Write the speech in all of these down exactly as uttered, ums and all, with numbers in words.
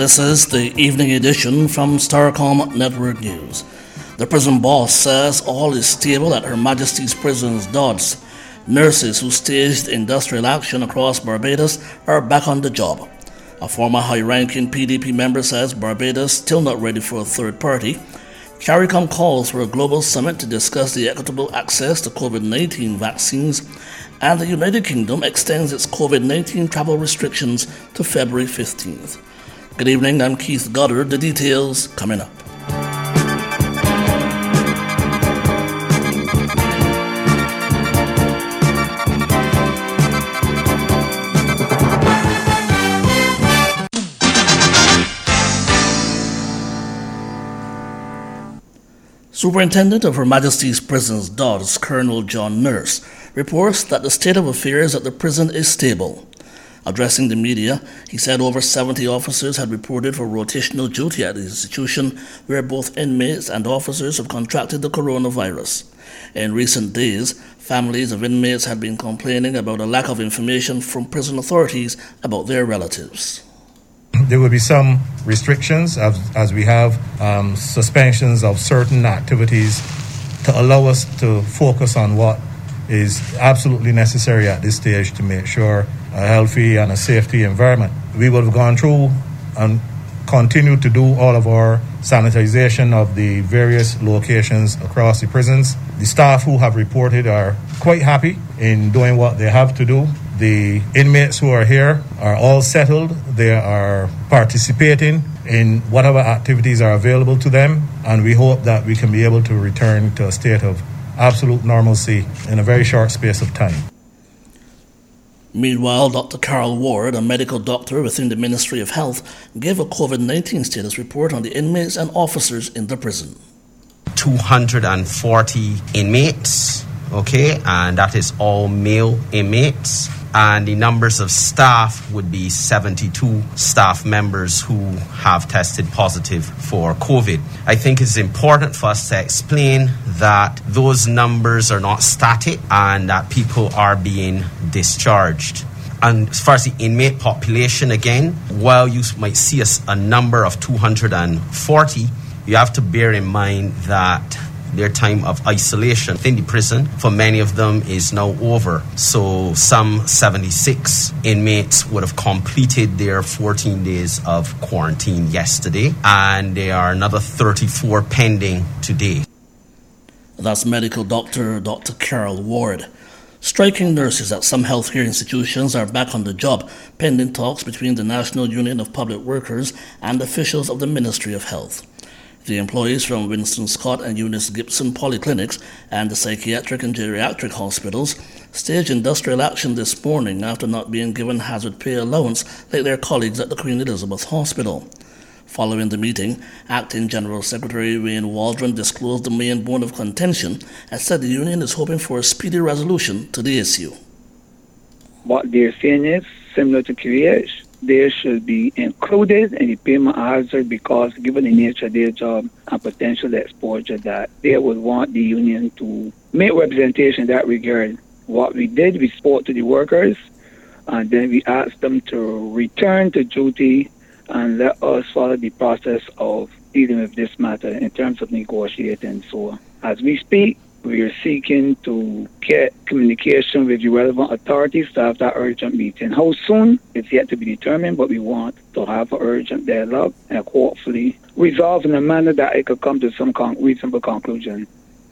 This is the evening edition from Starcom Network News. The prison boss says all is stable at Her Majesty's Prisons Dodds. Nurses who staged industrial action across Barbados are back on the job. A former high-ranking P D P member says Barbados still not ready for a third party. CARICOM calls for a global summit to discuss the equitable access to COVID nineteen vaccines, and the United Kingdom extends its COVID nineteen travel restrictions to February fifteenth. Good evening, I'm Keith Goddard. The details coming up. Superintendent of Her Majesty's Prisons Dodds, Colonel John Nurse, reports that the state of affairs at the prison is stable. Addressing the media, he said over seventy officers had reported for rotational duty at the institution, where both inmates and officers have contracted the coronavirus. In recent days, families of inmates had been complaining about a lack of information from prison authorities about their relatives. There will be some restrictions as, as we have um, suspensions of certain activities to allow us to focus on what is absolutely necessary at this stage to make sure a healthy and a safety environment. We will have gone through and continue to do all of our sanitization of the various locations across the prisons. The staff who have reported are quite happy in doing what they have to do. The inmates who are here are all settled. They are participating in whatever activities are available to them, and we hope that we can be able to return to a state of absolute normalcy in a very short space of time. Meanwhile, Doctor Carol Ward, a medical doctor within the Ministry of Health, gave a COVID nineteen status report on the inmates and officers in the prison. two hundred forty inmates, okay, and that is all male inmates. And the numbers of staff would be seventy-two staff members who have tested positive for COVID. I think it's important for us to explain that those numbers are not static and that people are being discharged. And as far as the inmate population, again, while you might see a, a number of two hundred forty, you have to bear in mind that their time of isolation in the prison for many of them is now over. So some seventy-six inmates would have completed their fourteen days of quarantine yesterday, and there are another thirty-four pending today. That's medical doctor Doctor Carol Ward. Striking nurses at some healthcare institutions are back on the job, pending talks between the National Union of Public Workers and officials of the Ministry of Health. The employees from Winston Scott and Eunice Gibson polyclinics and the psychiatric and geriatric hospitals staged industrial action this morning after not being given hazard pay allowance like their colleagues at the Queen Elizabeth Hospital. Following the meeting, Acting General Secretary Wayne Waldron disclosed the main bone of contention and said the union is hoping for a speedy resolution to the issue. What they're saying is similar to Q H. They should be included in the payment hazard because given the nature of their job and potential exposure that they would want the union to make representation in that regard. What we did, we spoke to the workers and then we asked them to return to duty and let us follow the process of dealing with this matter in terms of negotiating. So as we speak, we are seeking to get communication with the relevant authorities to have that urgent meeting. How soon, it's yet to be determined, but we want to have an urgent dialogue and hopefully resolve in a manner that it could come to some con- reasonable conclusion.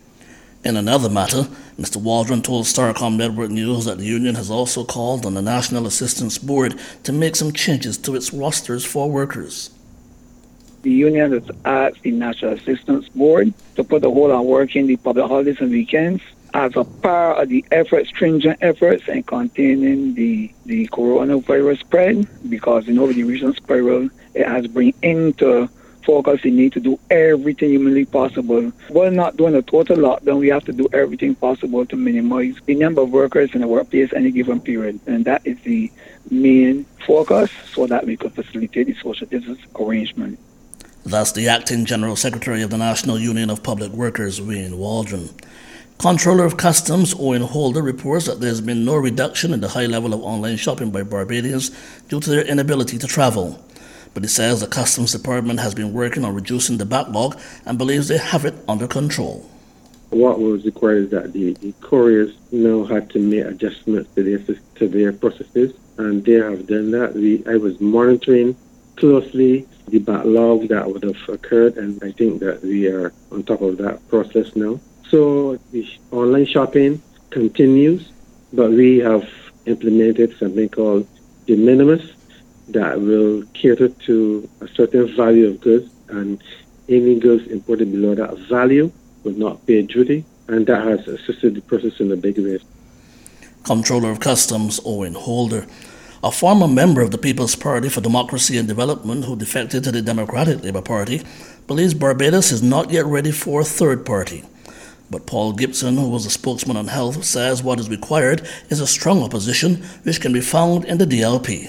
In another matter, Mister Waldron told Starcom Network News that the union has also called on the National Assistance Board to make some changes to its rosters for workers. The union has asked the National Assistance Board to put a hold on working the public holidays and weekends as a part of the efforts, stringent efforts in containing the, the coronavirus spread, because you know with the recent spiral, it has bring into focus the need to do everything humanly possible. While not doing a total lockdown, we have to do everything possible to minimize the number of workers in the workplace any given period. And that is the main focus so that we could facilitate the social distance arrangement. That's the Acting General Secretary of the National Union of Public Workers, Wayne Waldron. Comptroller of Customs Owen Holder reports that there has been no reduction in the high level of online shopping by Barbadians due to their inability to travel. But he says the Customs Department has been working on reducing the backlog and believes they have it under control. What was required is that the, the couriers now had to make adjustments to their, to their processes, and they have done that. We, I was monitoring closely the backlog that would have occurred, and I think that we are on top of that process now. So the online shopping continues, but we have implemented something called de minimis that will cater to a certain value of goods, and any goods imported below that value will not pay duty, and that has assisted the process in a big way. Comptroller of Customs Owen Holder, a former member of the People's Party for Democracy and Development who defected to the Democratic Labour Party, believes Barbados is not yet ready for a third party. But Paul Gibson, who was a spokesman on health, says what is required is a strong opposition, which can be found in the D L P.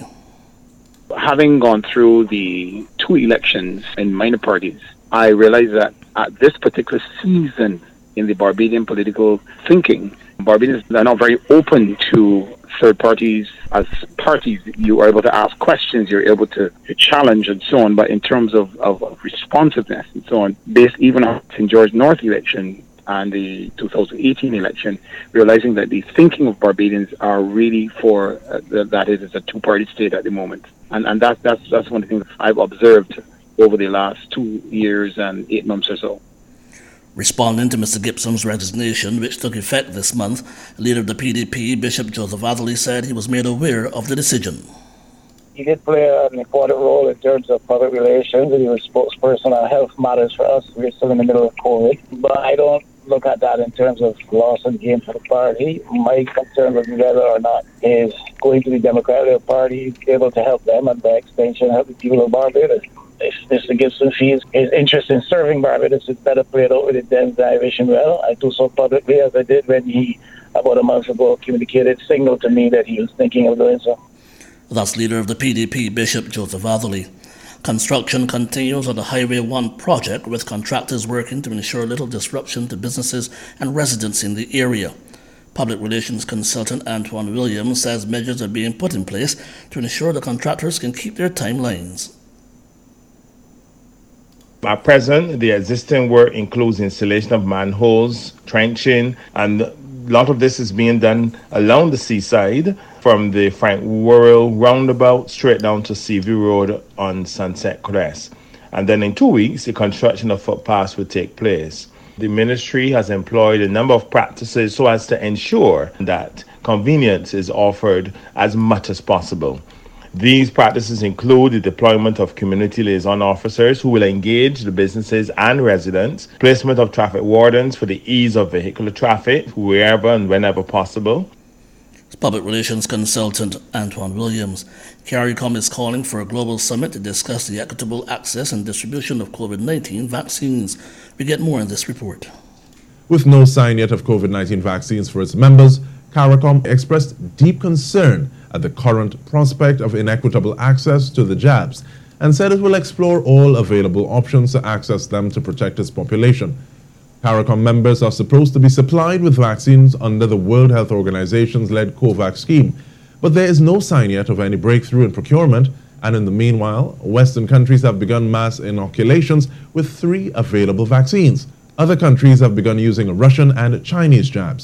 Having gone through the two elections in minor parties, I realize that at this particular season in the Barbadian political thinking, Barbadians are not very open to third parties. As parties, you are able to ask questions, you're able to, to challenge and so on, but in terms of, of, of responsiveness and so on, based even on the Saint George North election and the two thousand eighteen election, realizing that the thinking of Barbadians are really for uh, that it is a two-party state at the moment. And and that, that's, that's one of the things I've observed over the last two years and eight months or so. Responding to Mister Gibson's resignation, which took effect this month, leader of the P D P, Bishop Joseph Atherley, said he was made aware of the decision. He did play an important role in terms of public relations, and he was spokesperson on health matters for us. We're still in the middle of COVID, but I don't look at that in terms of loss and gain for the party. My concern would be whether or not is going to the Democratic Party able to help them, and by extension help the people of Barbados. If Mister Gibson feels his interest in serving Barbados is better played out with it than I wish him well, I do so publicly as I did when he, about a month ago, communicated, signaled to me that he was thinking of doing so. That's leader of the P D P, Bishop Joseph Atherley. Construction continues on the Highway one project, with contractors working to ensure little disruption to businesses and residents in the area. Public relations consultant Antoine Williams says measures are being put in place to ensure the contractors can keep their timelines. At present, the existing work includes installation of manholes, trenching, and a lot of this is being done along the seaside from the Frank Worrell roundabout straight down to Seaview Road on Sunset Crest. And then in two weeks, the construction of footpaths will take place. The ministry has employed a number of practices so as to ensure that convenience is offered as much as possible. These practices include the deployment of community liaison officers who will engage the businesses and residents, placement of traffic wardens for the ease of vehicular traffic wherever and whenever possible. Public relations consultant Antoine Williams. CARICOM is calling for a global summit to discuss the equitable access and distribution of COVID nineteen vaccines. We get more in this report. With no sign yet of COVID nineteen vaccines for its members, CARICOM expressed deep concern at the current prospect of inequitable access to the jabs and said it will explore all available options to access them to protect its population. CARICOM members are supposed to be supplied with vaccines under the World Health Organization's-led COVAX scheme, but there is no sign yet of any breakthrough in procurement, and in the meanwhile, Western countries have begun mass inoculations with three available vaccines. Other countries have begun using Russian and Chinese jabs.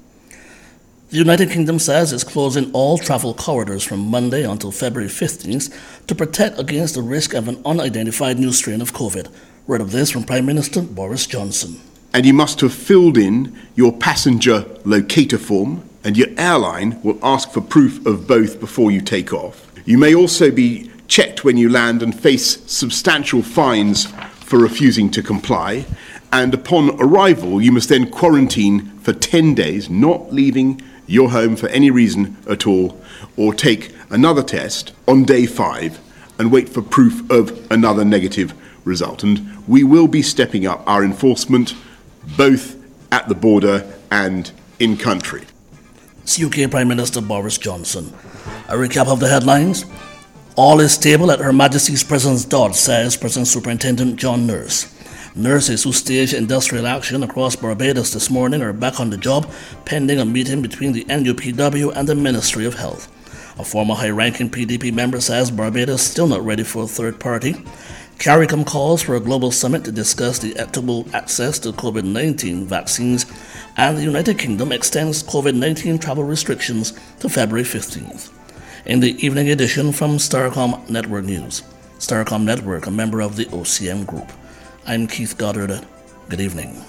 The United Kingdom says it's closing all travel corridors from Monday until February fifteenth to protect against the risk of an unidentified new strain of COVID. Word of this from Prime Minister Boris Johnson. And you must have filled in your passenger locator form, and your airline will ask for proof of both before you take off. You may also be checked when you land and face substantial fines for refusing to comply. And upon arrival, you must then quarantine for ten days, not leaving your home for any reason at all, or take another test on day five and wait for proof of another negative result. And we will be stepping up our enforcement both at the border and in country. It's U K Prime Minister Boris Johnson. A recap of the headlines. All is stable at Her Majesty's Prisons Dodge, says Prison Superintendent John Nurse. Nurses who staged industrial action across Barbados this morning are back on the job, pending a meeting between the N U P W and the Ministry of Health. A former high-ranking P D P member says Barbados is still not ready for a third party. CARICOM calls for a global summit to discuss the equitable access to COVID nineteen vaccines, and the United Kingdom extends COVID nineteen travel restrictions to February fifteenth. In the evening edition from Starcom Network News. Starcom Network, a member of the O C M Group. I'm Keith Goddard. Good evening.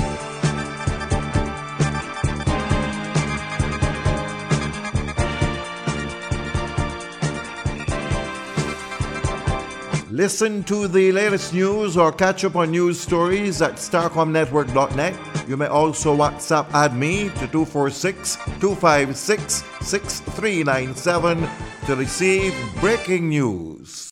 Listen to the latest news or catch up on news stories at starcom network dot net. You may also WhatsApp add me to two four six, two five six, six three nine seven to receive breaking news.